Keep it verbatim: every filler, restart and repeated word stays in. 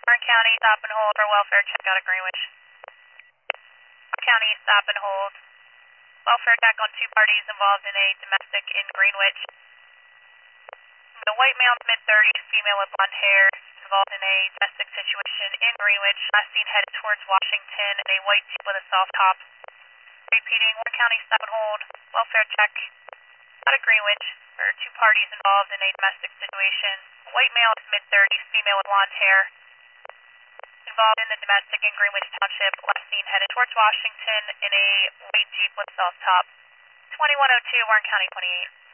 Warren County, stop and hold for welfare check out of Greenwich. Warren County, stop and hold. Welfare check on two parties involved in a domestic in Greenwich. The white male, mid thirties, female with blonde hair, involved in a domestic situation in Greenwich. Last seen headed towards Washington in a white Jeep with a soft top. Repeating, Warren County, stop and hold. Welfare check out of Greenwich. There are two parties involved in a domestic situation. A white male is mid thirties, female with blonde hair, involved in the domestic in Greenwich Township. Last seen headed towards Washington in a white Jeep with soft top. twenty-one oh two, Warren County, twenty-eight.